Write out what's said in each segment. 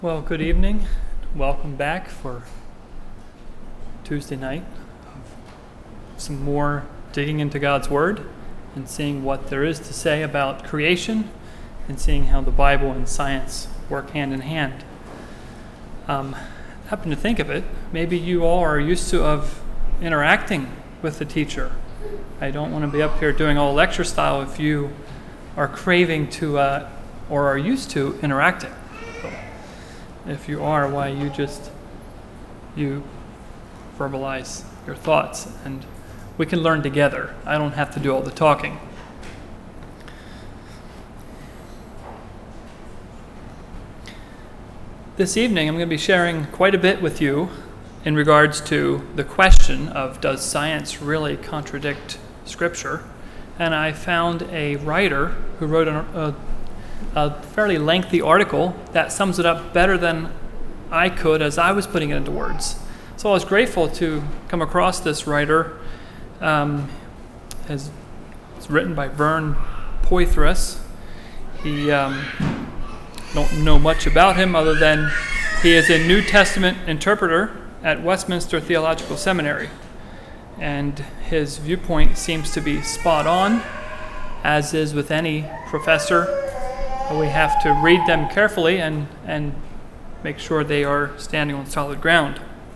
Well, good evening. Welcome back for Tuesday night of some more digging into God's Word and seeing what there is to say about creation and seeing how the Bible and science work hand in hand. Happen to think of it, maybe you all are used to of interacting with the teacher. I don't want to be up here doing all lecture style if you are craving to or are used to interacting. If you are, why you verbalize your thoughts and we can learn together. I don't have to do all the talking. This evening I'm going to be sharing quite a bit with you in regards to the question of does science really contradict Scripture? And I found a writer who wrote a fairly lengthy article that sums it up better than I could as I was putting it into words. So I was grateful to come across this writer. It's written by Vern Poythress. He don't know much about him other than he is a New Testament interpreter at Westminster Theological Seminary. And his viewpoint seems to be spot on, as is with any professor. We have to read them carefully and make sure they are standing on solid ground.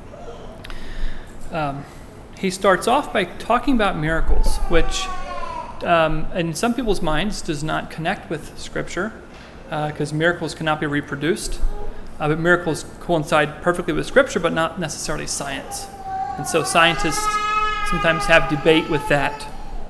He starts off by talking about miracles, which in some people's minds does not connect with Scripture because miracles cannot be reproduced. But miracles coincide perfectly with Scripture, but not necessarily science. And so scientists sometimes have debate with that.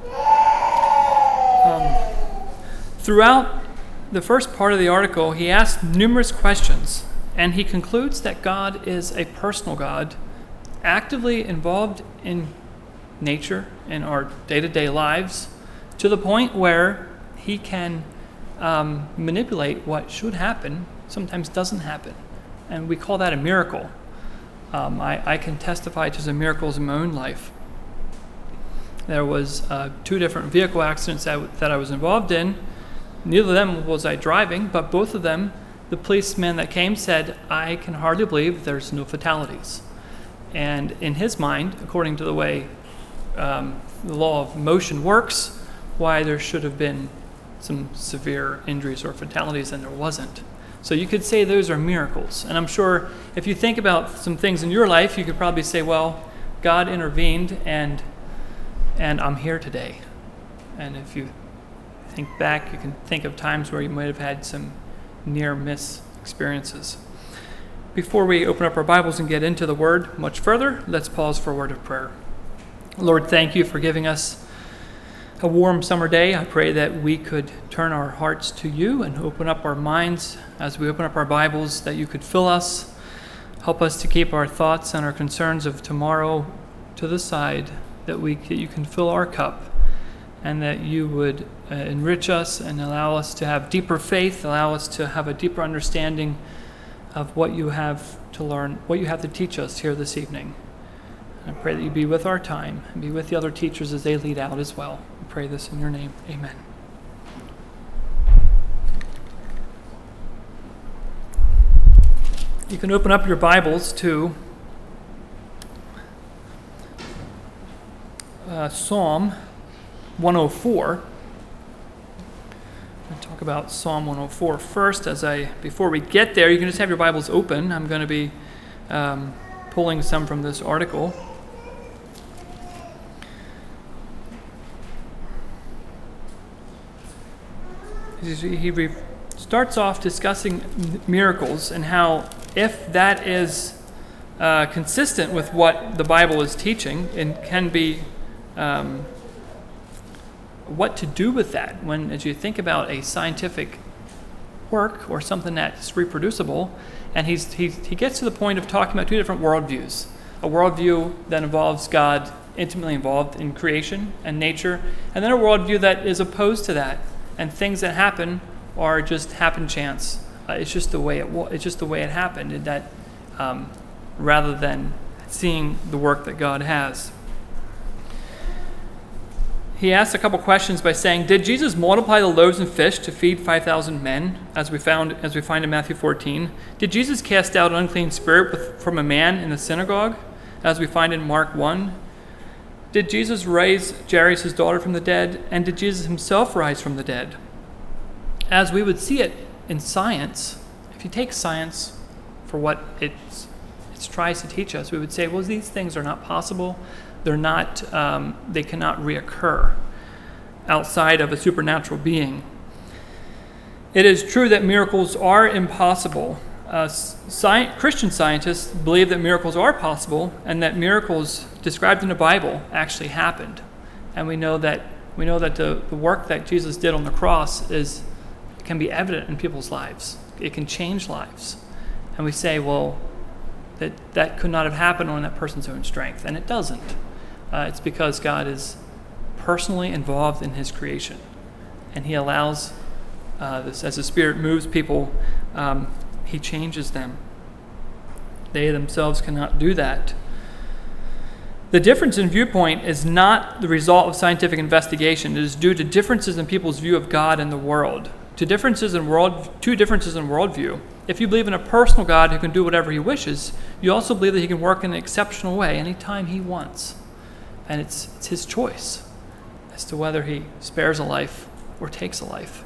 Throughout the first part of the article, he asks numerous questions, and he concludes that God is a personal God, actively involved in nature, in our day-to-day lives, to the point where he can manipulate what should happen, sometimes doesn't happen. And we call that a miracle. I can testify to some miracles in my own life. There was 2 different vehicle accidents that I was involved in. Neither of them was I driving, but both of them, the policeman that came said, I can hardly believe there's no fatalities. And in his mind, according to the way the law of motion works, why there should have been some severe injuries or fatalities, and there wasn't. So you could say those are miracles. And I'm sure if you think about some things in your life, you could probably say, well, God intervened and I'm here today. And if you think back, you can think of times where you might have had some near-miss experiences. Before we open up our Bibles and get into the Word much further, let's pause for a word of prayer. Lord, thank you for giving us a warm summer day. I pray that we could turn our hearts to you and open up our minds as we open up our Bibles, that you could fill us, help us to keep our thoughts and our concerns of tomorrow to the side, that you can fill our cup, and that you would enrich us and allow us to have deeper faith, allow us to have a deeper understanding of what you have to learn, what you have to teach us here this evening. And I pray that you be with our time and be with the other teachers as they lead out as well. We pray this in your name. Amen. You can open up your Bibles to Psalm 104. I'll talk about Psalm 104 first. Before we get there, you can just have your Bibles open. I'm going to be pulling some from this article. He starts off discussing miracles and how if that is consistent with what the Bible is teaching and can be what to do with that when, as you think about a scientific work or something that's reproducible, and he gets to the point of talking about 2 different worldviews. A worldview that involves God intimately involved in creation and nature, and then a worldview that is opposed to that, and things that happen are just happen chance. It's just the way it happened, and that rather than seeing the work that God has. he asks a couple questions by saying, did Jesus multiply the loaves and fish to feed 5,000 men, as we find in Matthew 14? Did Jesus cast out an unclean spirit from a man in the synagogue, as we find in Mark 1? Did Jesus raise Jairus' daughter from the dead? And did Jesus himself rise from the dead? As we would see it in science, if you take science for what it tries to teach us, we would say, well, these things are not possible. They're not. They cannot reoccur outside of a supernatural being. It is true that miracles are impossible. Christian scientists believe that miracles are possible and that miracles described in the Bible actually happened. And we know that the work that Jesus did on the cross can be evident in people's lives. It can change lives. And we say, well, that could not have happened on that person's own strength. And it doesn't. It's because God is personally involved in his creation. And he allows this, as the Spirit moves people, he changes them. They themselves cannot do that. The difference in viewpoint is not the result of scientific investigation. It is due to differences in people's view of God and the world. Two differences in worldview. If you believe in a personal God who can do whatever he wishes, you also believe that he can work in an exceptional way anytime he wants. And it's his choice as to whether he spares a life or takes a life.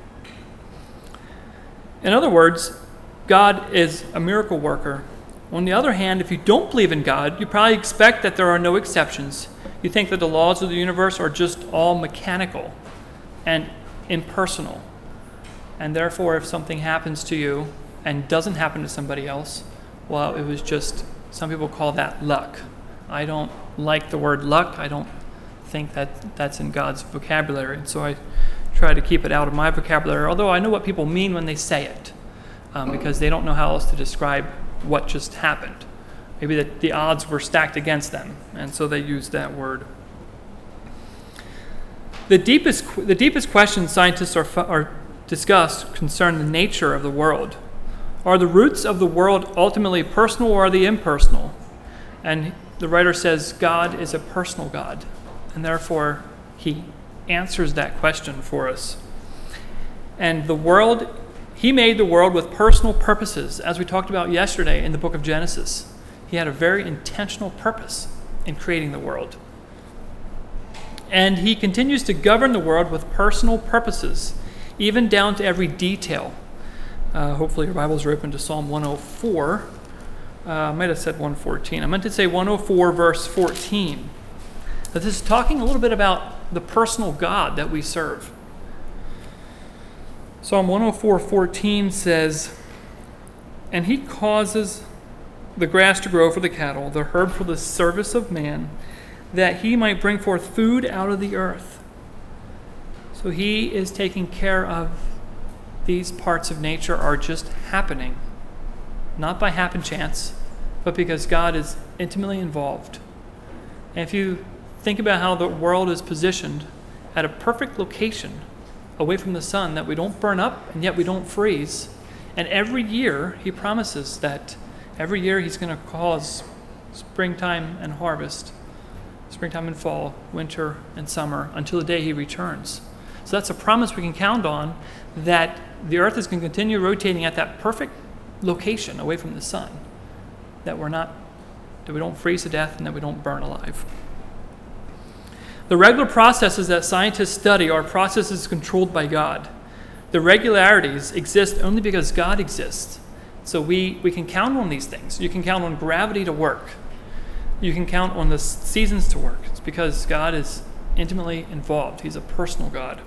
In other words, God is a miracle worker. On the other hand, if you don't believe in God, you probably expect that there are no exceptions. You think that the laws of the universe are just all mechanical and impersonal. And therefore, if something happens to you and doesn't happen to somebody else, well, it was just, some people call that luck. I don't like the word luck. I don't think that that's in God's vocabulary. And so I try to keep it out of my vocabulary, although I know what people mean when they say it, because they don't know how else to describe what just happened. Maybe that the odds were stacked against them, and so they use that word. The deepest questions scientists are discussed concern the nature of the world. Are the roots of the world ultimately personal, or are they impersonal? And the writer says God is a personal God, and therefore he answers that question for us. And the world, he made the world with personal purposes, as we talked about yesterday in the book of Genesis. He had a very intentional purpose in creating the world. And he continues to govern the world with personal purposes, even down to every detail. Hopefully your Bibles are open to Psalm 104. I might have said 114. I meant to say 104 verse 14. But this is talking a little bit about the personal God that we serve. Psalm 104:14 says, "And he causes the grass to grow for the cattle, the herb for the service of man, that he might bring forth food out of the earth." So he is taking care of these parts of nature are just happening, not by happen chance, but because God is intimately involved. And if you think about how the world is positioned at a perfect location away from the sun, that we don't burn up and yet we don't freeze, and every year he promises that every year he's going to cause springtime and harvest, springtime and fall, winter and summer, until the day he returns. So that's a promise we can count on, that the earth is going to continue rotating at that perfect location away from the sun, that we don't freeze to death and that we don't burn alive. The regular processes that scientists study are processes controlled by God. The regularities exist only because God exists. So we can count on these things. You can count on gravity to work. You can count on the seasons to work. It's because God is intimately involved. He's a personal God.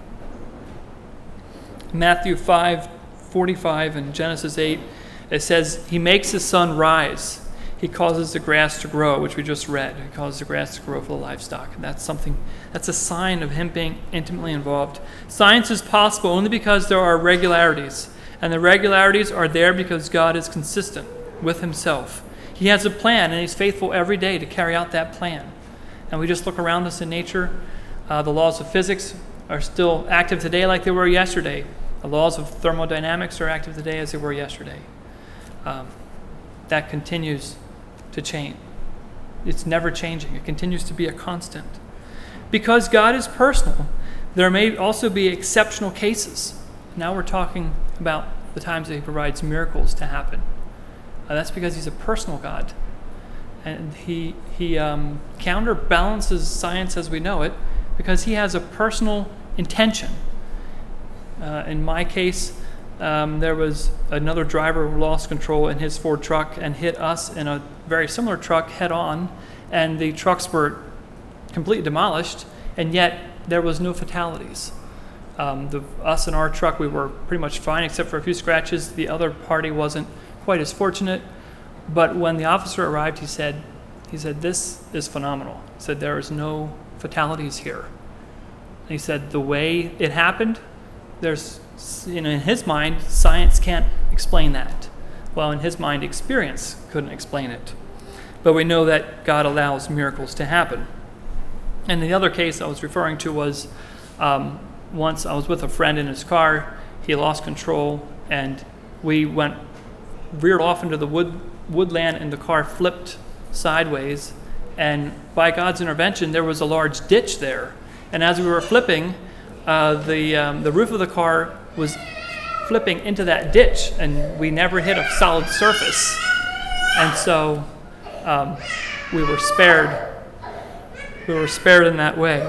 Matthew 5:45 and Genesis 8, it says, he makes the sun rise. He causes the grass to grow, which we just read. He causes the grass to grow for the livestock. And that's a sign of him being intimately involved. Science is possible only because there are regularities. And the regularities are there because God is consistent with himself. He has a plan, and he's faithful every day to carry out that plan. And we just look around us in nature. The laws of physics are still active today like they were yesterday. The laws of thermodynamics are active today as they were yesterday. That continues to change. It's never changing. It continues to be a constant. because God is personal, there may also be exceptional cases. Now we're talking about the times that he provides miracles to happen. That's because he's a personal God. And he counterbalances science as we know it because he has a personal intention. In my case, there was another driver who lost control in his Ford truck and hit us in a very similar truck head on, and the trucks were completely demolished, and yet there was no fatalities. Us in our truck, we were pretty much fine except for a few scratches. The other party wasn't quite as fortunate, but when the officer arrived, he said, "This is phenomenal." He said, "There is no fatalities here." And he said, the way it happened, in his mind, science can't explain that. Well, in his mind, experience couldn't explain it. But we know that God allows miracles to happen. And the other case I was referring to was once I was with a friend in his car. He lost control, and we reared off into the woodland, and the car flipped sideways. And by God's intervention, there was a large ditch there. And as we were flipping, the roof of the car was flipping into that ditch, and we never hit a solid surface. And so we were spared. We were spared in that way.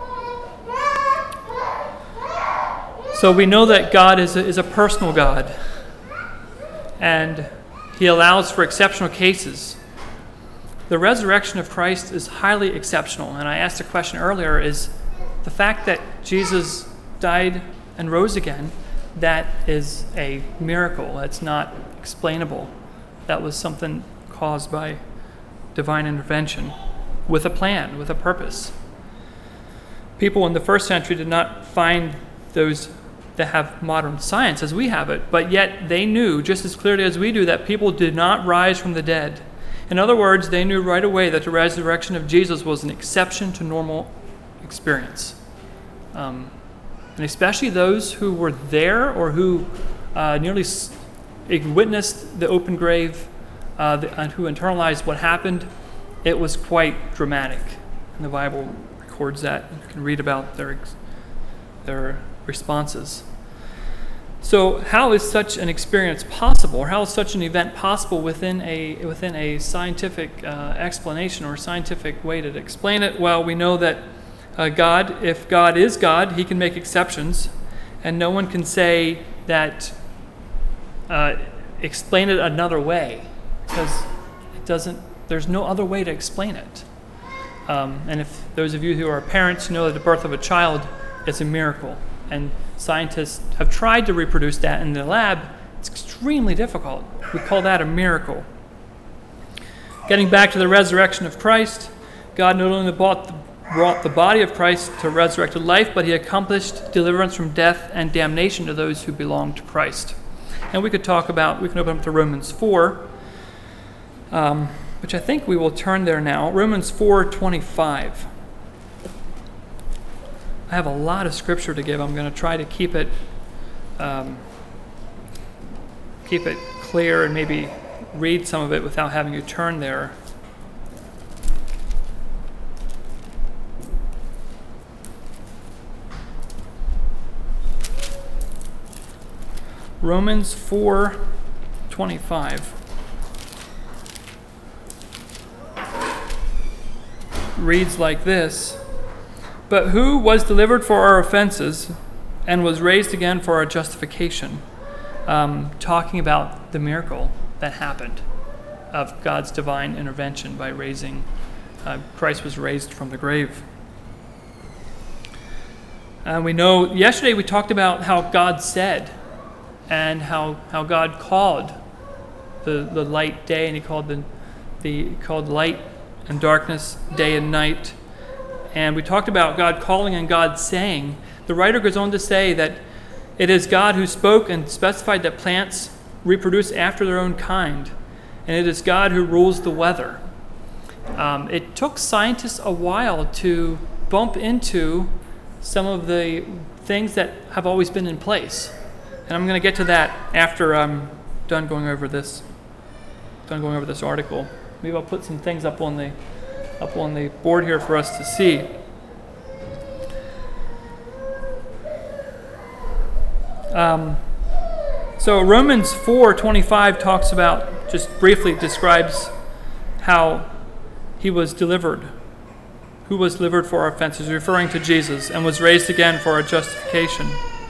So we know that God is a personal God, and he allows for exceptional cases. The resurrection of Christ is highly exceptional, and I asked a question earlier, is the fact that Jesus died and rose again, that is a miracle. That's not explainable. That was something caused by divine intervention with a plan, with a purpose. People in the first century did not find those that have modern science as we have it, but yet they knew just as clearly as we do that people did not rise from the dead. In other words, they knew right away that the resurrection of Jesus was an exception to normal experience. And especially those who were there or who nearly witnessed the open grave and who internalized what happened, it was quite dramatic. And the Bible records that. You can read about their responses. So how is such an experience possible, or how is such an event possible within a scientific explanation or scientific way to explain it? Well, we know that God, if God is God, he can make exceptions, and no one can say that explain it another way, because there's no other way to explain it. And if those of you who are parents know that the birth of a child is a miracle, and scientists have tried to reproduce that in the lab, it's extremely difficult. We call that a miracle. Getting back to the resurrection of Christ, God not only brought the body of Christ to resurrected life, but he accomplished deliverance from death and damnation to those who belong to Christ. And we can open up to Romans 4, which I think we will turn there now. Romans 4:25. I have a lot of scripture to give. I'm going to try to keep it clear and maybe read some of it without having you turn there. Romans 4:25 reads like this: "But who was delivered for our offenses and was raised again for our justification?" Talking about the miracle that happened of God's divine intervention by raising, Christ was raised from the grave. And we know, yesterday we talked about how God said, and how God called the light day, and he called light and darkness day and night. And we talked about God calling and God saying. The writer goes on to say that it is God who spoke and specified that plants reproduce after their own kind, and it is God who rules the weather. It took scientists a while to bump into some of the things that have always been in place. And I'm going to get to that after I'm done going over this article. Maybe I'll put some things up on the board here for us to see. So Romans 4:25 talks about, just briefly describes how he was delivered, who was delivered for our offenses, referring to Jesus, and was raised again for our justification.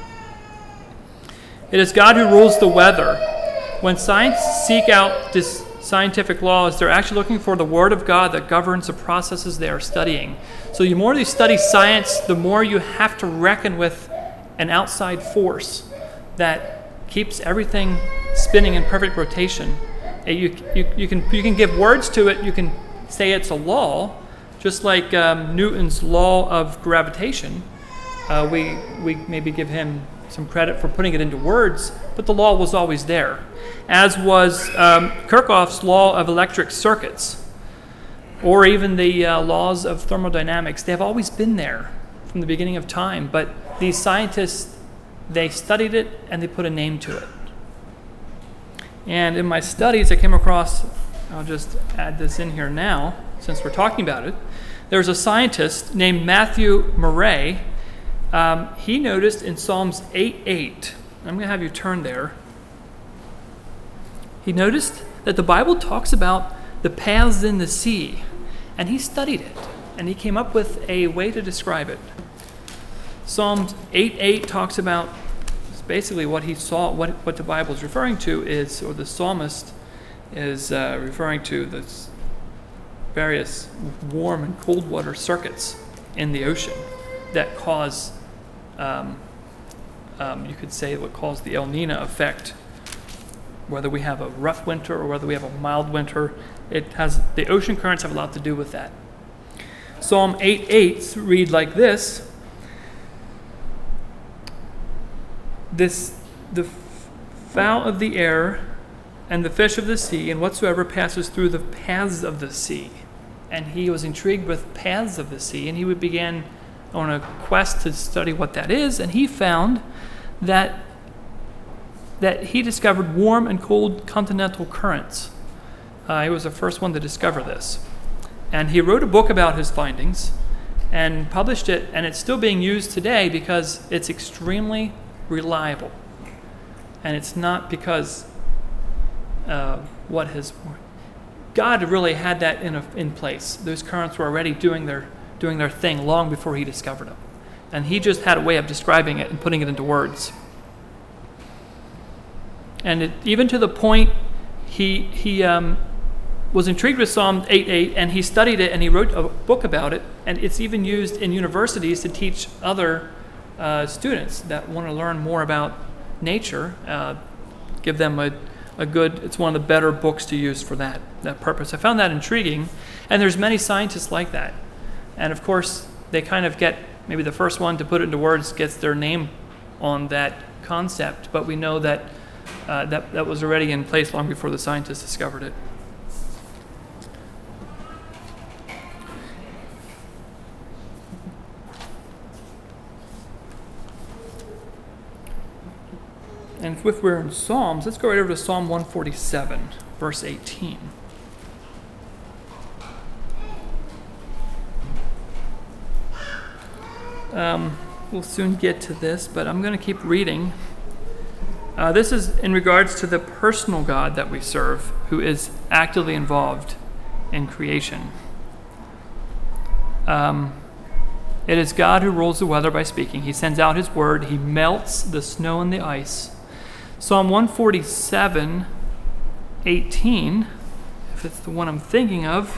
It is God who rules the weather. When scientists seek out this scientific laws, they're actually looking for the Word of God that governs the processes they are studying. So the more you study science, the more you have to reckon with an outside force that keeps everything spinning in perfect rotation. You can give words to it. You can say it's a law, just like Newton's law of gravitation. We maybe give him some credit for putting it into words, but the law was always there, as was Kirchhoff's law of electric circuits, or even the laws of thermodynamics. They have always been there from the beginning of time, but these scientists, they studied it and they put a name to it. And in my studies, I came across, I'll just add this in here now, since we're talking about it. There's a scientist named Matthew Murray. He noticed in Psalms 8:8, I'm going to have you turn there. He noticed that the Bible talks about the paths in the sea, and he studied it, and he came up with a way to describe it. Psalms 8:8 talks about basically what he saw, what the Bible is referring to is, or the psalmist is referring to, the various warm and cold water circuits in the ocean that cause, you could say, what calls the El Niño effect. Whether we have a rough winter or whether we have a mild winter, the ocean currents have a lot to do with that. Psalm 8:8 read like this: the fowl of the air and the fish of the sea and whatsoever passes through the paths of the sea. And he was intrigued with paths of the sea, and he began on a quest to study what that is, and he found that he discovered warm and cold continental currents. He was the first one to discover this. And he wrote a book about his findings and published it, and it's still being used today because it's extremely reliable. And it's not because God really had that in place. Those currents were already doing their thing long before he discovered them. And he just had a way of describing it and putting it into words. And even to the point, he was intrigued with Psalm 8:8, and he studied it, and he wrote a book about it, and it's even used in universities to teach other students that want to learn more about nature. Give them it's one of the better books to use for that purpose. I found that intriguing, and there's many scientists like that. And of course, they kind of get, maybe the first one to put it into words gets their name on that concept, but we know that that was already in place long before the scientists discovered it. And if we're in Psalms, let's go right over to Psalm 147, verse 18. We'll soon get to this, but I'm going to keep reading. This is in regards to the personal God that we serve, who is actively involved in creation. It is God who rules the weather by speaking. He sends out his word. He melts the snow and the ice. Psalm 147, 18, if it's the one I'm thinking of.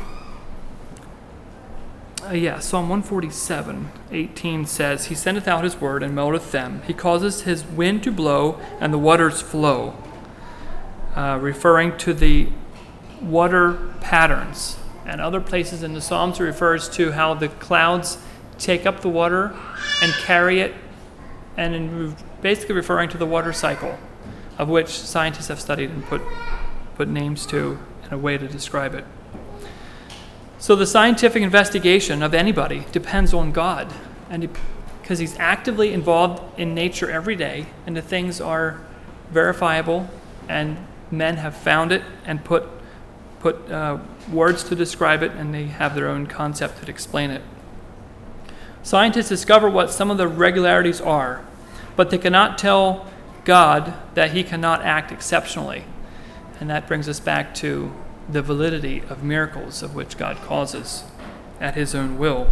Psalm 147, 18 says, He sendeth out his word and melteth them. He causes his wind to blow and the waters flow. Referring to the water patterns. And other places in the Psalms it refers to how the clouds take up the water and carry it, and basically referring to the water cycle, of which scientists have studied and put names to and a way to describe it. So the scientific investigation of anybody depends on God, and because he's actively involved in nature every day, and the things are verifiable, and men have found it and put words to describe it, and they have their own concept to explain it. Scientists discover what some of the regularities are, but they cannot tell God that he cannot act exceptionally. And that brings us back to the validity of miracles of which God causes at his own will.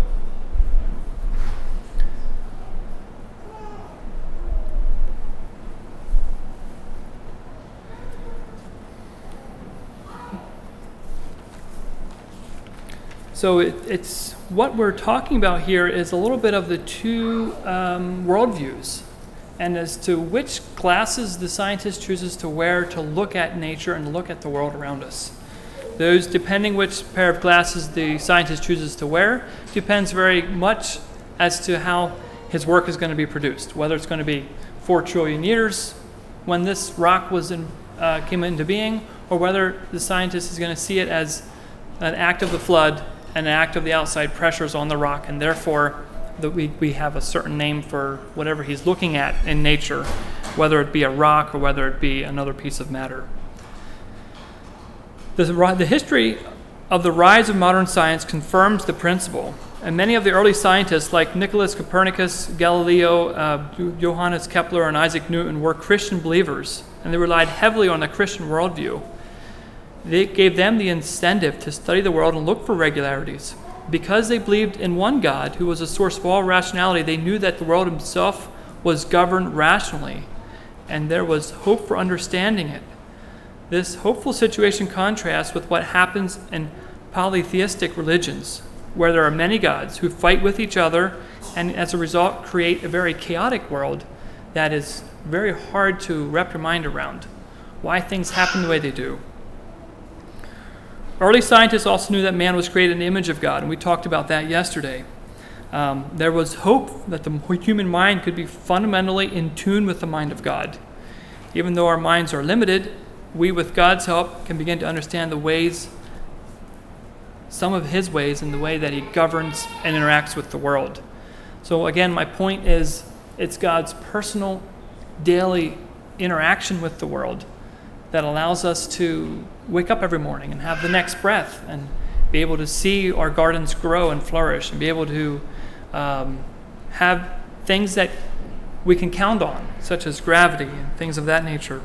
So it's what we're talking about here is a little bit of the two worldviews, and as to which glasses the scientist chooses to wear to look at nature and look at the world around us. Those, depending which pair of glasses the scientist chooses to wear, depends very much as to how his work is going to be produced, whether it's going to be 4 trillion years when this rock came into being, or whether the scientist is going to see it as an act of the flood, an act of the outside pressures on the rock, and therefore we have a certain name for whatever he's looking at in nature, whether it be a rock or whether it be another piece of matter. The history of the rise of modern science confirms the principle, and many of the early scientists like Nicholas Copernicus, Galileo, Johannes Kepler, and Isaac Newton were Christian believers, and they relied heavily on the Christian worldview. They gave them the incentive to study the world and look for regularities. Because they believed in one God who was the source of all rationality, they knew that the world itself was governed rationally, and there was hope for understanding it. This hopeful situation contrasts with what happens in polytheistic religions, where there are many gods who fight with each other and as a result create a very chaotic world that is very hard to wrap your mind around why things happen the way they do. Early scientists also knew that man was created in the image of God, and we talked about that yesterday. There was hope that the human mind could be fundamentally in tune with the mind of God. Even though our minds are limited, we, with God's help, can begin to understand the ways, some of his ways, and the way that he governs and interacts with the world. So again, my point is, it's God's personal, daily interaction with the world that allows us to wake up every morning and have the next breath and be able to see our gardens grow and flourish and be able to have things that we can count on, such as gravity and things of that nature.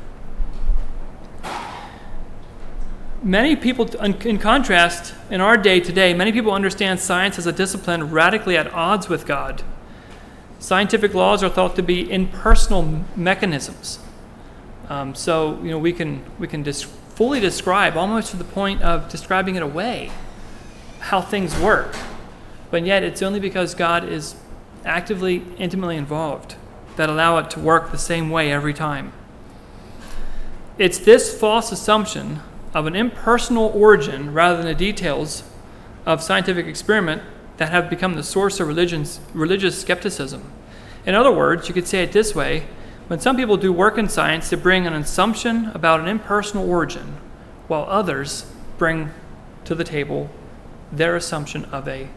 Many people, in contrast, in our day today, many people understand science as a discipline radically at odds with God. Scientific laws are thought to be impersonal mechanisms. So we can fully describe, almost to the point of describing it away, how things work. But yet it's only because God is actively, intimately involved that allow it to work the same way every time. It's this false assumption of an impersonal origin rather than the details of scientific experiment that have become the source of religious skepticism. In other words, you could say it this way: when some people do work in science, they bring an assumption about an impersonal origin, while others bring to the table their assumption of a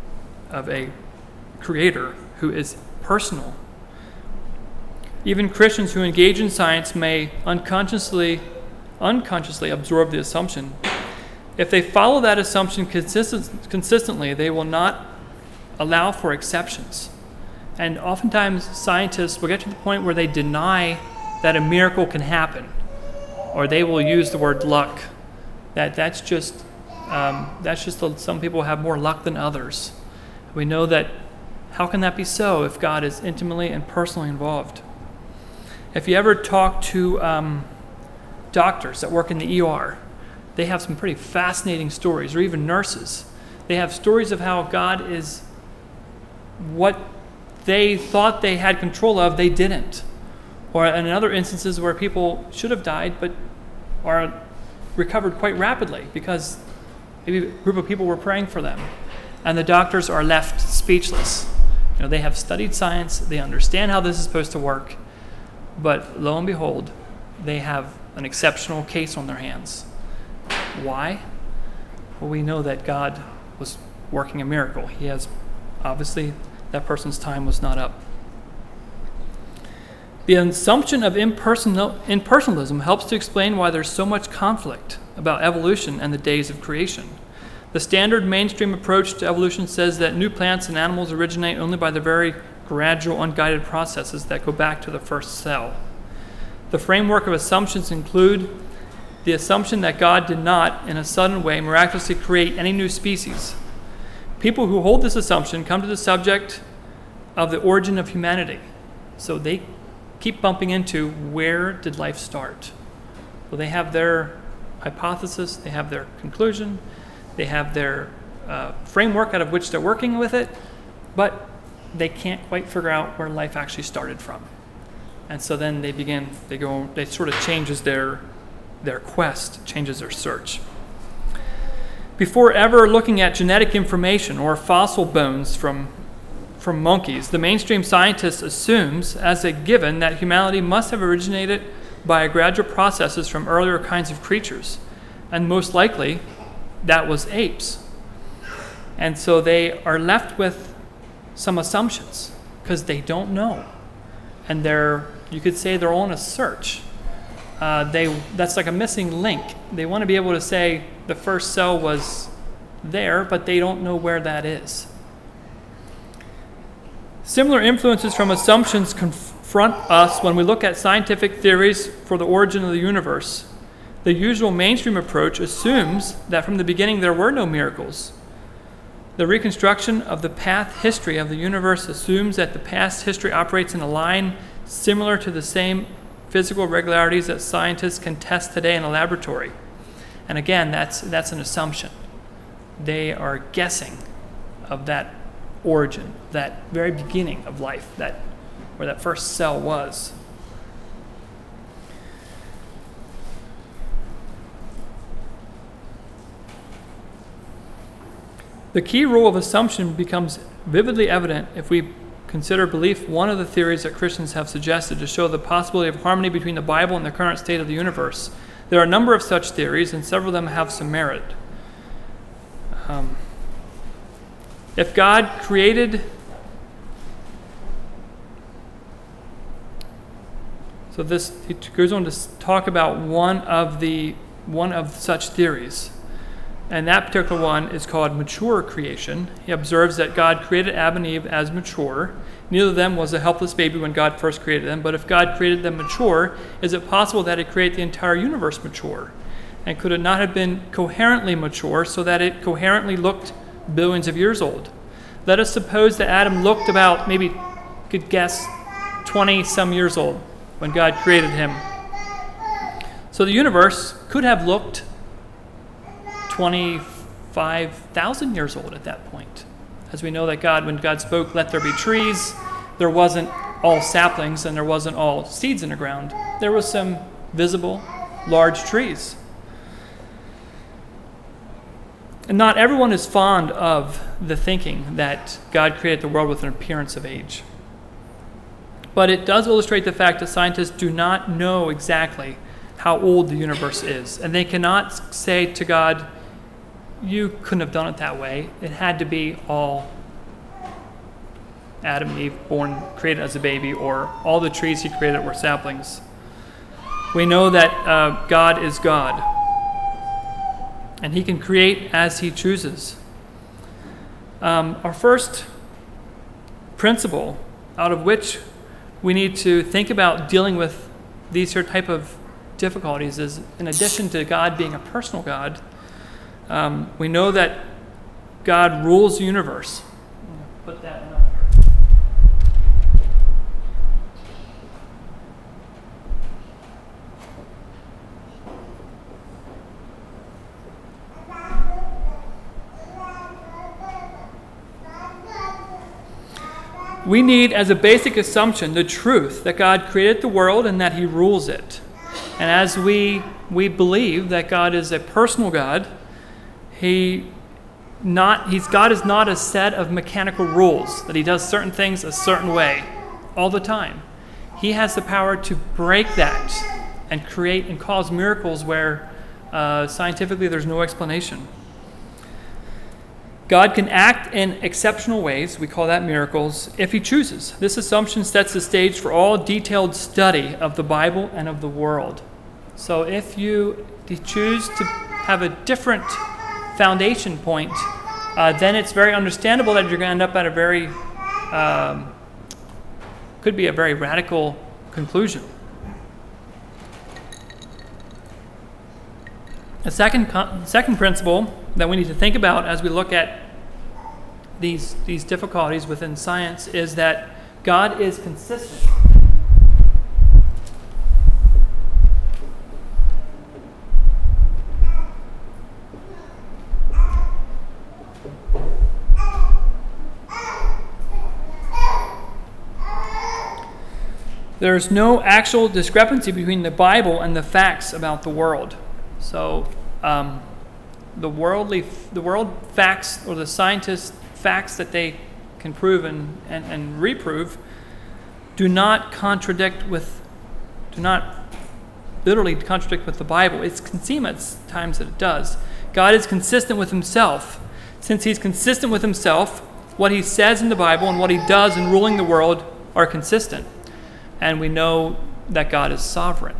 creator who is personal. Even Christians who engage in science may unconsciously absorb the assumption. If they follow that assumption consistently, they will not allow for exceptions. And oftentimes scientists will get to the point where they deny that a miracle can happen, or they will use the word luck. That's just some people have more luck than others. We know that. How can that be so if God is intimately and personally involved? If you ever talk to doctors that work in the ER, they have some pretty fascinating stories, or even nurses. They have stories of how God is what they thought they had control of, they didn't. Or in other instances where people should have died but are recovered quite rapidly because maybe a group of people were praying for them. And the doctors are left speechless. They have studied science, they understand how this is supposed to work, but lo and behold, they have an exceptional case on their hands. Why? Well, we know that God was working a miracle. He has, obviously, that person's time was not up. The assumption of impersonalism helps to explain why there's so much conflict about evolution and the days of creation. The standard mainstream approach to evolution says that new plants and animals originate only by the very gradual, unguided processes that go back to the first cell. The framework of assumptions include the assumption that God did not, in a sudden way, miraculously create any new species. People who hold this assumption come to the subject of the origin of humanity. So they keep bumping into, where did life start? Well, they have their hypothesis, they have their conclusion, they have their framework out of which they're working with it, but they can't quite figure out where life actually started from. And so then they sort of changes their quest, changes their search. Before ever looking at genetic information or fossil bones from monkeys, the mainstream scientist assumes as a given that humanity must have originated by gradual processes from earlier kinds of creatures. And most likely, that was apes. And so they are left with some assumptions because they don't know. And you could say they're on a search. That's like a missing link. They want to be able to say the first cell was there, but they don't know where that is. Similar influences from assumptions confront us when we look at scientific theories for the origin of the universe. The usual mainstream approach assumes that from the beginning there were no miracles. The reconstruction of the path history of the universe assumes that the past history operates in a line similar to the same physical regularities that scientists can test today in a laboratory. And again, that's an assumption. They are guessing of that origin, that very beginning of life, where that first cell was. The key role of assumption becomes vividly evident if we consider belief one of the theories that Christians have suggested to show the possibility of harmony between the Bible and the current state of the universe. There are a number of such theories, and several of them have some merit. If God created... So he goes on to talk about one of such theories. And that particular one is called mature creation. He observes that God created Adam and Eve as mature. Neither of them was a helpless baby when God first created them. But if God created them mature, is it possible that He created the entire universe mature? And could it not have been coherently mature so that it coherently looked billions of years old? Let us suppose that Adam looked about, maybe could guess, 20-some years old when God created him. So the universe could have looked 25,000 years old at that point. As we know that when God spoke, let there be trees, there wasn't all saplings and there wasn't all seeds in the ground. There was some visible, large trees. And not everyone is fond of the thinking that God created the world with an appearance of age. But it does illustrate the fact that scientists do not know exactly how old the universe is. And they cannot say to God, you couldn't have done it that way. It had to be all Adam and Eve created as a baby, or all the trees He created were saplings. We know that God is God, and He can create as He chooses. Our first principle out of which we need to think about dealing with these type of difficulties is, in addition to God being a personal God, we know that God rules the universe. Put that in up. We need as a basic assumption the truth that God created the world and that He rules it. And as we believe that God is a personal God, God is not a set of mechanical rules, that He does certain things a certain way all the time. He has the power to break that and create and cause miracles where scientifically there's no explanation. God can act in exceptional ways, we call that miracles, if He chooses. This assumption sets the stage for all detailed study of the Bible and of the world. So if you choose to have a different foundation point, then it's very understandable that you're going to end up at could be a very radical conclusion. The second principle that we need to think about as we look at these difficulties within science is that God is consistent. There's no actual discrepancy between the Bible and the facts about the world. So the world facts, or the scientists' facts that they can prove and reprove, do not literally contradict with the Bible. It can seem at times that it does. God is consistent with himself. Since he's consistent with himself, what he says in the Bible and what he does in ruling the world are consistent. And we know that God is sovereign.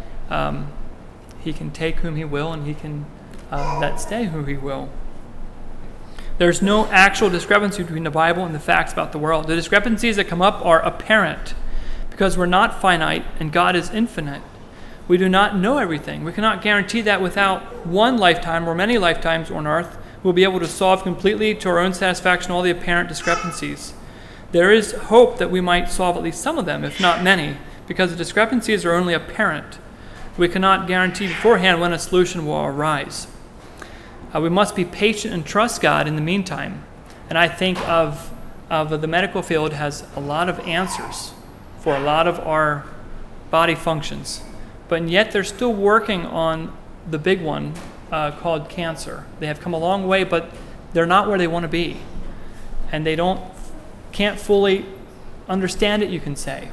He can take whom he will, and he can let stay who he will. There's no actual discrepancy between the Bible and the facts about the world. The discrepancies that come up are apparent because we're not finite and God is infinite. We do not know everything. We cannot guarantee that without one lifetime or many lifetimes on earth, we'll be able to solve completely to our own satisfaction all the apparent discrepancies. There is hope that we might solve at least some of them, if not many, because the discrepancies are only apparent. We cannot guarantee beforehand when a solution will arise. We must be patient and trust God in the meantime. And I think of the medical field has a lot of answers for a lot of our body functions. But yet they're still working on the big one called cancer. They have come a long way, but they're not where they want to be. And they can't fully understand it, you can say.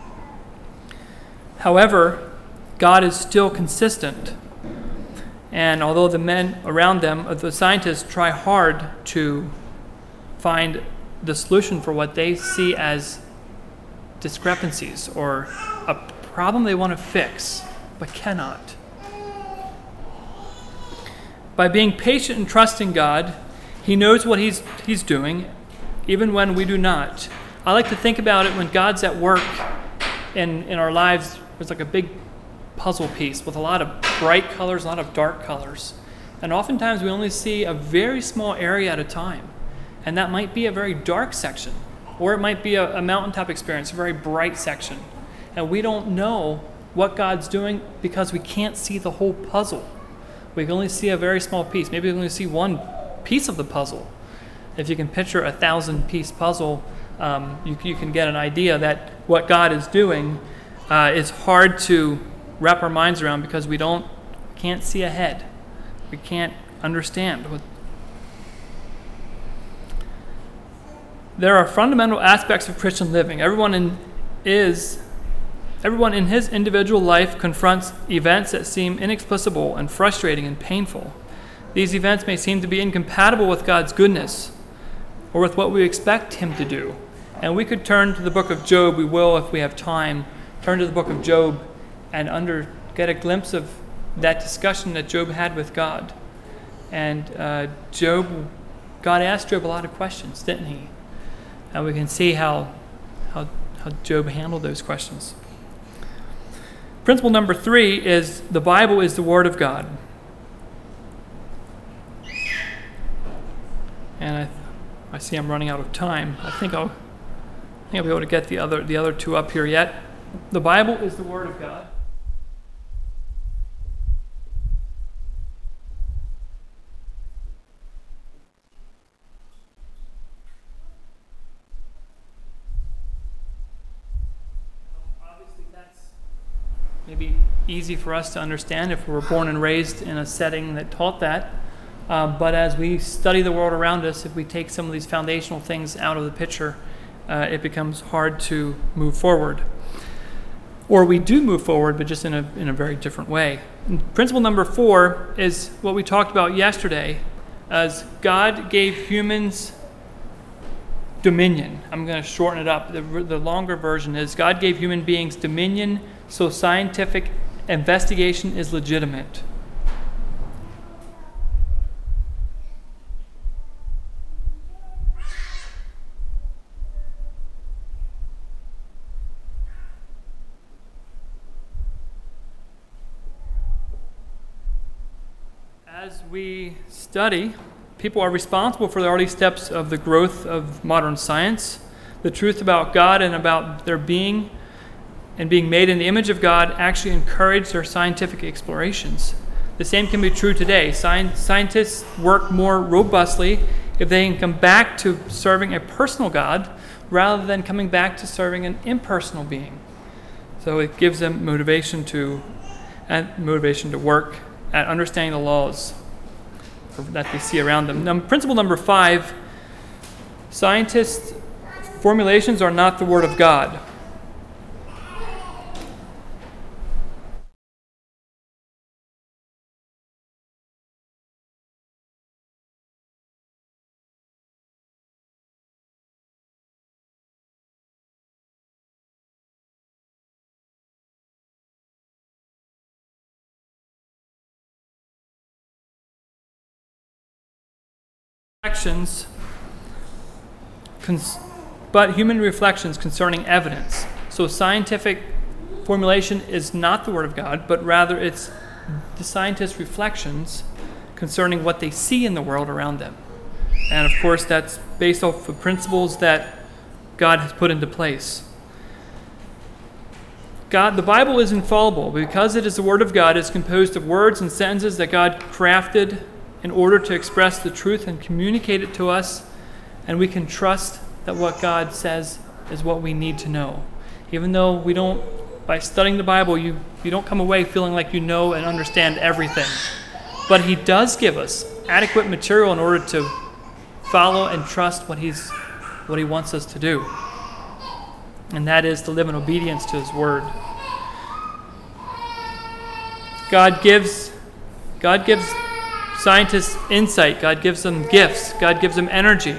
However, God is still consistent. And although the men around them, the scientists, try hard to find the solution for what they see as discrepancies or a problem they want to fix, but cannot. By being patient and trusting God, he knows what he's doing, even when we do not. I like to think about it when God's at work in our lives. There's like a big puzzle piece with a lot of bright colors, a lot of dark colors. And oftentimes we only see a very small area at a time. And that might be a very dark section, or it might be a mountaintop experience, a very bright section. And we don't know what God's doing because we can't see the whole puzzle. We can only see a very small piece. Maybe we can only see one piece of the puzzle. If you can picture a 1,000-piece puzzle, you can get an idea that what God is doing is hard to wrap our minds around because we can't see ahead. We can't understand. There are fundamental aspects of Christian living. Everyone in his individual life confronts events that seem inexplicable and frustrating and painful. These events may seem to be incompatible with God's goodness or with what we expect him to do. And we could turn to the book of Job. We will, if we have time, turn to the book of Job and get a glimpse of that discussion that Job had with God. And God asked Job a lot of questions, didn't he? And we can see how Job handled those questions. Principle number 3 is the Bible is the Word of God. And I see I'm running out of time. I think I'll be able to get the other two up here yet. The Bible is the Word of God. Obviously, that's maybe easy for us to understand if we were born and raised in a setting that taught that. But as we study the world around us, if we take some of these foundational things out of the picture, it becomes hard to move forward. Or we do move forward, but just in a very different way. And principle number 4 is what we talked about yesterday, as God gave humans dominion. I'm going to shorten it up. The longer version is God gave human beings dominion so scientific investigation is legitimate. As we study, people are responsible for the early steps of the growth of modern science. The truth about God and about their being and being made in the image of God actually encourage their scientific explorations. The same can be true today. Scientists work more robustly if they can come back to serving a personal God rather than coming back to serving an impersonal being. So it gives them motivation to work at understanding the laws that they see around them. Principle number 5, scientists' formulations are not the Word of God. But human reflections concerning evidence. So scientific formulation is not the Word of God, but rather it's the scientists' reflections concerning what they see in the world around them. And of course, that's based off of principles that God has put into place. The Bible is infallible because it is the Word of God. It's composed of words and sentences that God crafted in order to express the truth and communicate it to us, and we can trust that what God says is what we need to know. Even though we don't, by studying the Bible, you don't come away feeling like you know and understand everything. But He does give us adequate material in order to follow and trust what He wants us to do. And that is to live in obedience to His Word. God gives scientists insight. God gives them gifts. God gives them energy.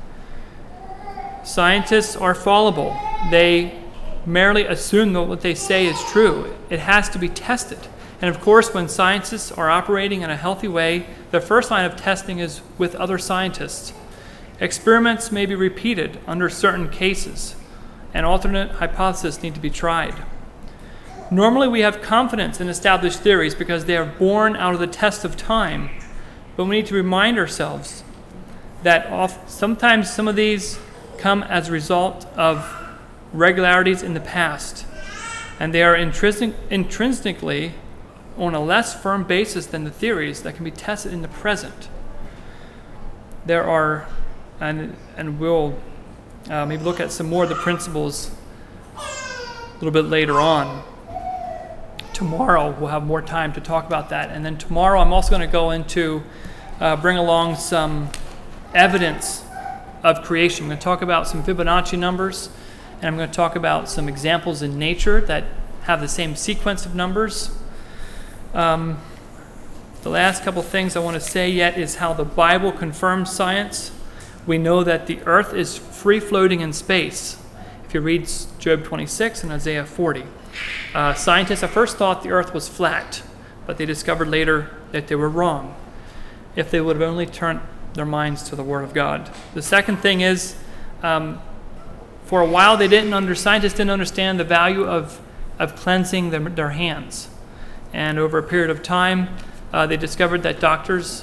Scientists are fallible. They merely assume that what they say is true. It has to be tested. And of course, when scientists are operating in a healthy way, the first line of testing is with other scientists. Experiments may be repeated under certain cases, and alternate hypotheses need to be tried. Normally, we have confidence in established theories because they are born out of the test of time. But we need to remind ourselves that sometimes some of these come as a result of regularities in the past, and they are intrinsically on a less firm basis than the theories that can be tested in the present. There are, and we'll maybe look at some more of the principles a little bit later on. Tomorrow we'll have more time to talk about that, and then tomorrow I'm also going to go into bring along some evidence of creation. I'm going to talk about some Fibonacci numbers, and I'm going to talk about some examples in nature that have the same sequence of numbers. The last couple things I want to say yet is how the Bible confirms science. We know that the earth is free-floating in space. If you read Job 26 and Isaiah 40. Scientists at first thought the earth was flat, but they discovered later that they were wrong, if they would have only turned their minds to the Word of God. The second thing is, for a while scientists didn't understand the value of cleansing their hands. And over a period of time, they discovered that doctors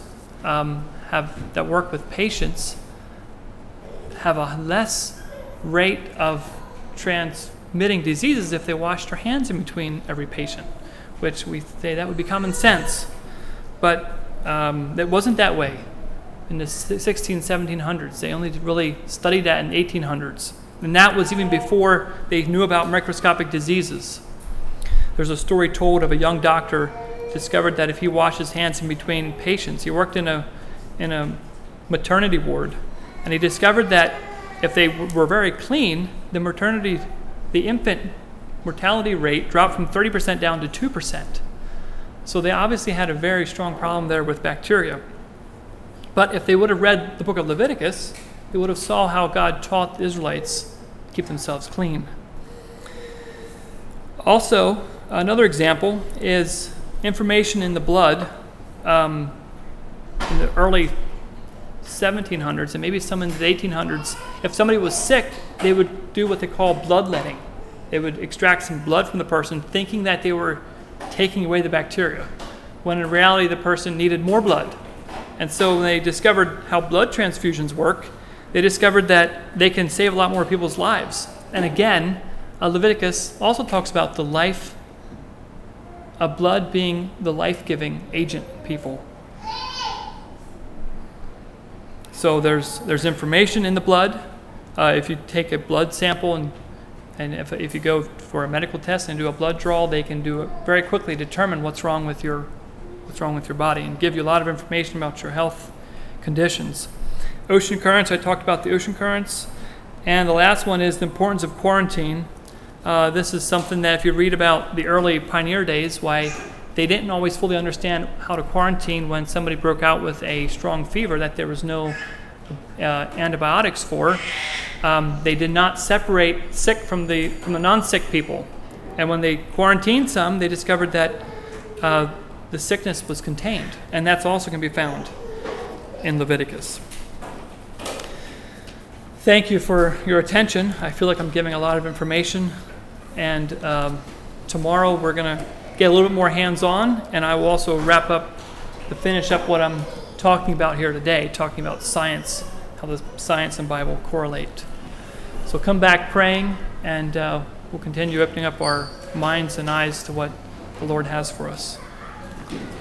that work with patients have a less rate of transmitting diseases if they wash their hands in between every patient, which we say that would be common sense. But it wasn't that way in the 1700s. They only really studied that in the 1800s. And that was even before they knew about microscopic diseases. There's a story told of a young doctor discovered that if he washed his hands in between patients, he worked in a maternity ward, and he discovered that if they were very clean, the infant mortality rate dropped from 30% down to 2%. So they obviously had a very strong problem there with bacteria. But if they would have read the book of Leviticus, they would have saw how God taught the Israelites to keep themselves clean. Also, another example is information in the blood. In the early 1700s and maybe some in the 1800s, if somebody was sick, they would do what they call bloodletting. They would extract some blood from the person thinking that they were taking away the bacteria. when in reality the person needed more blood. And so when they discovered how blood transfusions work, they discovered that they can save a lot more people's lives. And again, Leviticus also talks about the life of blood being the life-giving agent in people. So there's information in the blood. If you take a blood sample and if you go for a medical test and do a blood draw, they can do it very quickly, determine what's wrong with your body and give you a lot of information about your health conditions. Ocean currents, I talked about the ocean currents. And the last one is the importance of quarantine. This is something that if you read about the early pioneer days, why they didn't always fully understand how to quarantine when somebody broke out with a strong fever that there was no antibiotics for. They did not separate sick from the non-sick people. And when they quarantined some, they discovered that the sickness was contained. And that's also can be found in Leviticus. Thank you for your attention. I feel like I'm giving a lot of information. And tomorrow we're going to get a little bit more hands-on, and I will also finish up what I'm talking about here today, talking about science, how the science and Bible correlate. So come back praying, and we'll continue opening up our minds and eyes to what the Lord has for us.